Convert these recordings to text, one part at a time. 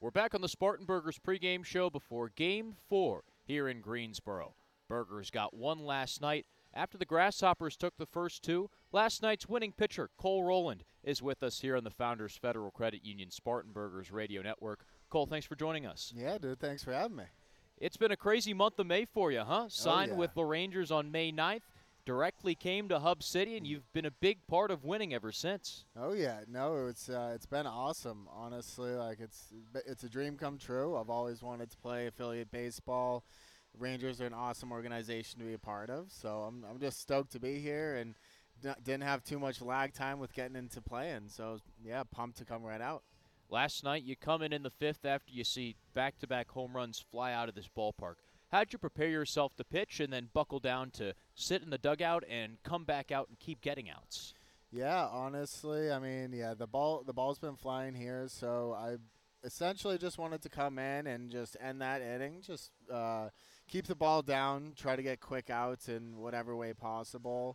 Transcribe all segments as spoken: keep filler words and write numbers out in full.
We're back on the Spartan Burgers pregame show before Game four here in Greensboro. Burgers got one last night. After the Grasshoppers took the first two, last night's winning pitcher, Cole Rowland, is with us here on the Founders Federal Credit Union Spartan Burgers Radio Network. Cole, thanks for joining us. Yeah, dude, thanks for having me. It's been a crazy month of May for you, huh? Signed oh, yeah. with the Rangers on May ninth, directly came to Hub City, and you've been a big part of winning ever since. Oh yeah, no, it's uh, it's been awesome. Honestly, like it's it's a dream come true. I've always wanted to play affiliate baseball. Rangers are an awesome organization to be a part of, so I'm I'm just stoked to be here and d- didn't have too much lag time with getting into playing. So yeah, pumped to come right out. Last night, you come in in the fifth after you see back-to-back home runs fly out of this ballpark. How'd you prepare yourself to pitch and then buckle down to sit in the dugout and come back out and keep getting outs? Yeah, honestly, I mean, yeah, the ball the ball's been flying here, so I essentially just wanted to come in and just end that inning, just uh, keep the ball down, try to get quick outs in whatever way possible.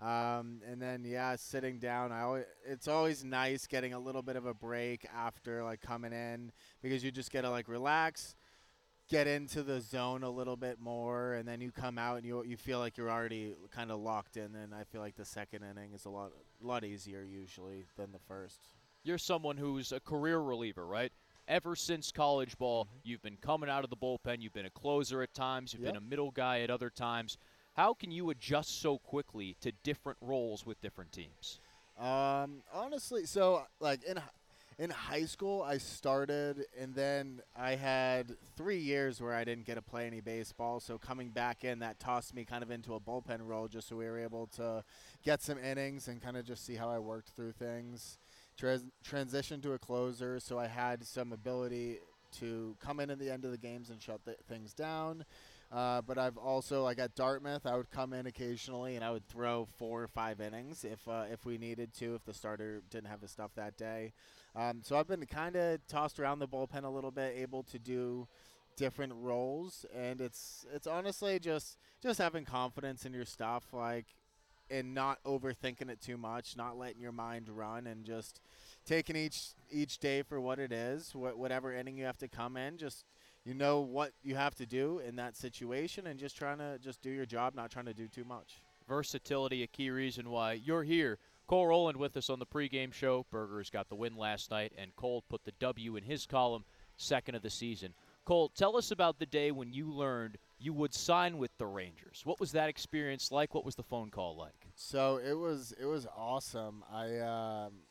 Um, and then, yeah, sitting down, I always, it's always nice getting a little bit of a break after, like, coming in because you just get to, like, relax, get into the zone a little bit more, and then you come out and you you feel like you're already kind of locked in. And I feel like the second inning is a lot, a lot easier usually than the first. You're someone who's a career reliever, right? Ever since college ball, you've been coming out of the bullpen. You've been a closer at times. You've Yep. been a middle guy at other times. How can you adjust so quickly to different roles with different teams? Um, honestly, so like in in high school, I started, and then I had three years where I didn't get to play any baseball. So coming back in, that tossed me kind of into a bullpen role, just so we were able to get some innings and kind of just see how I worked through things. Trans- transitioned to a closer, so I had some ability to come in at the end of the games and shut th- things down. Uh, but I've also, like at Dartmouth, I would come in occasionally and I would throw four or five innings if uh, if we needed to, if the starter didn't have the stuff that day. Um, so I've been kind of tossed around the bullpen a little bit, able to do different roles, and it's it's honestly just just having confidence in your stuff, like, and not overthinking it too much, not letting your mind run, and just taking each each day for what it is, wh- whatever inning you have to come in, just you know what you have to do in that situation, and just trying to just do your job, not trying to do too much. Versatility, a key reason why you're here. Cole Rowland with us on the pregame show. Burgers got the win last night, and Cole put the W in his column, second of the season. Cole, tell us about the day when you learned you would sign with the Rangers. What was that experience like? What was the phone call like? So it was it was awesome. I um,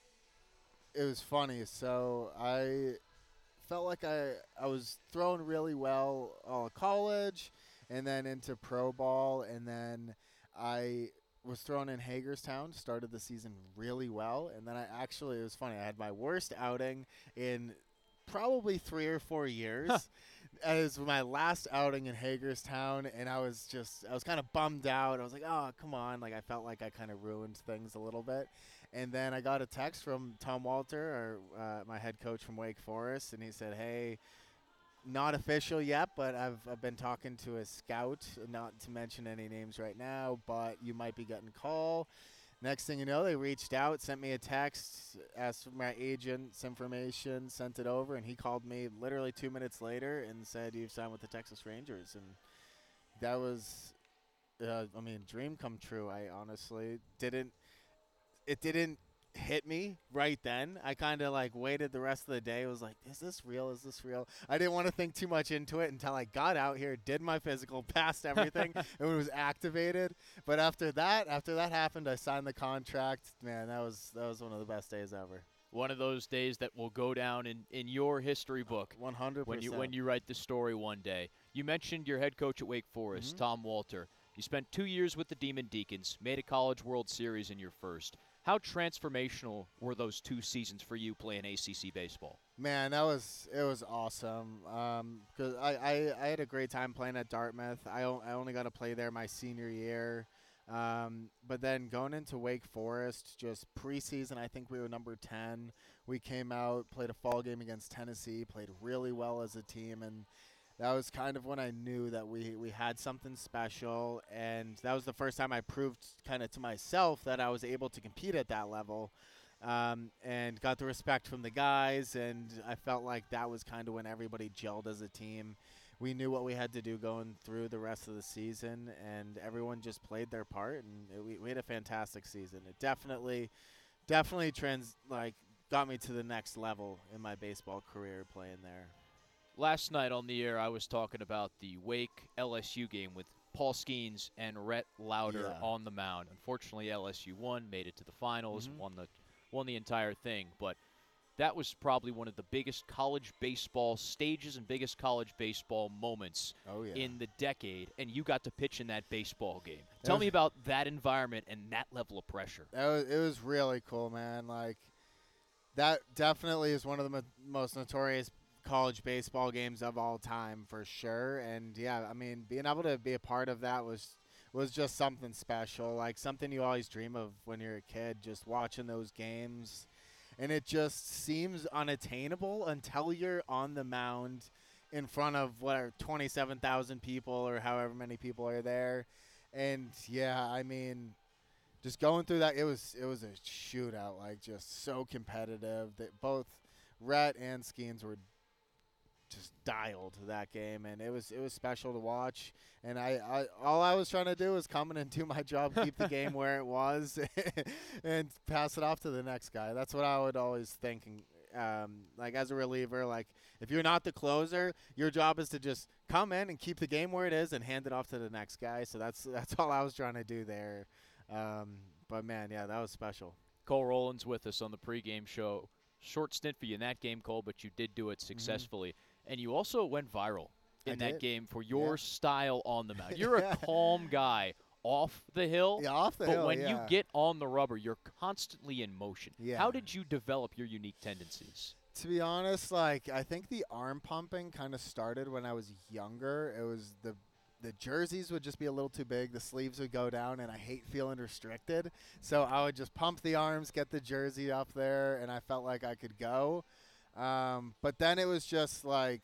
it was funny. So I felt like I I was throwing really well all of college, and then into pro ball, and then I was thrown in Hagerstown. Started the season really well, and then I actually it was funny. I had my worst outing in probably three or four years. It was my last outing in Hagerstown, and I was just, I was kind of bummed out. I was like, oh, come on. Like, I felt like I kind of ruined things a little bit. And then I got a text from Tom Walter, or, uh, my head coach from Wake Forest, and he said, hey, not official yet, but I've, I've been talking to a scout, not to mention any names right now, but you might be getting a call. Next thing you know, they reached out, sent me a text, asked for my agent's information, sent it over, and he called me literally two minutes later and said, you've signed with the Texas Rangers. And that was, uh, I mean, dream come true. I honestly didn't, it didn't hit me right then. I kind of like waited the rest of the day. It was like, is this real? Is this real? I didn't want to think too much into it until I got out here, did my physical, passed everything, and it was activated. But after that, after that happened, I signed the contract. Man, that was that was one of the best days ever. One of those days that will go down in, in your history book. one hundred percent. When you when you write the story one day. You mentioned your head coach at Wake Forest, Mm-hmm. Tom Walter. You spent two years with the Demon Deacons, made a College World Series in your first. How transformational were those two seasons for you playing A C C baseball? Man, that was it was awesome. Um, cause I, I, I had a great time playing at Dartmouth. I, o- I only got to play there my senior year. Um, but then going into Wake Forest, just preseason, I think we were number ten. We came out, played a fall game against Tennessee, played really well as a team, and that was kind of when I knew that we, we had something special, and that was the first time I proved kind of to myself that I was able to compete at that level. um, and got the respect from the guys. And I felt like that was kind of when everybody gelled as a team. We knew what we had to do going through the rest of the season, and everyone just played their part, and it, we, we had a fantastic season. It definitely, definitely trans like got me to the next level in my baseball career playing there. Last night on the air, I was talking about the Wake L S U game with Paul Skeens and Rhett Lauder Yeah. on the mound. Unfortunately, L S U won, made it to the finals, Mhm. won the won the entire thing. But that was probably one of the biggest college baseball stages and biggest college baseball moments Oh, yeah. in the decade, and you got to pitch in that baseball game. That Tell was- me about that environment and that level of pressure. That was, it was really cool, man. Like, that definitely is one of the mo- most notorious college baseball games of all time, for sure. And, yeah, I mean, being able to be a part of that was was just something special, like something you always dream of when you're a kid, just watching those games. And it just seems unattainable until you're on the mound in front of, what, are twenty-seven thousand people or however many people are there. And, yeah, I mean, just going through that, it was it was a shootout, like just so competitive that both Rhett and Skeens were just dialed that game, and it was it was special to watch. And I, I all I was trying to do was come in and do my job, keep the game where it was, and pass it off to the next guy. That's what I would always think. Um, like as a reliever, like if you're not the closer, your job is to just come in and keep the game where it is and hand it off to the next guy. So that's that's all I was trying to do there. Um, but man, yeah, that was special. Cole Rowland's with us on the pregame show. Short stint for you in that game, Cole, but you did do it successfully. And you also went viral in I that did. game for your Yeah. style on the mound. You're a calm guy off the hill, Yeah, off the but hill, when you yeah. get on the rubber, you're constantly in motion. Yeah. How did you develop your unique tendencies? To be honest, like I think the arm pumping kind of started when I was younger. It was the the jerseys would just be a little too big, the sleeves would go down, and I hate feeling restricted. So I would just pump the arms, get the jersey up there, and I felt like I could go. Um, but then it was just like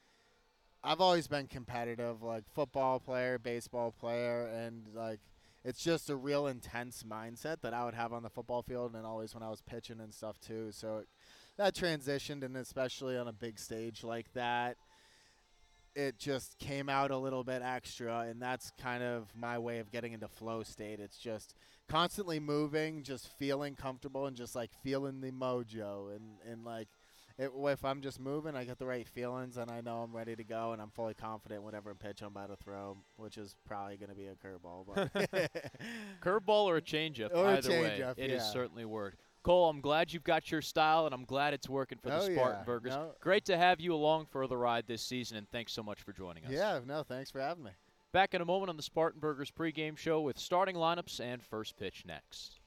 I've always been competitive, like football player, baseball player, and like it's just a real intense mindset that I would have on the football field and always when I was pitching and stuff too. So it, that transitioned, and especially on a big stage like that, it just came out a little bit extra, and that's kind of my way of getting into flow state. It's just constantly moving, just feeling comfortable, and just like feeling the mojo, and, and like it, if I'm just moving, I get the right feelings, and I know I'm ready to go, and I'm fully confident whatever pitch I'm about to throw, which is probably going to be a curveball. But Curveball or a changeup? Or a Either way, changeup, it has yeah. certainly worked. Cole, I'm glad you've got your style, and I'm glad it's working for the Oh, yeah. Spartan Burgers. No. Great to have you along for the ride this season, and thanks so much for joining us. yeah, no, thanks for having me. Back in a moment on the Spartan Burgers pregame show with starting lineups and first pitch next.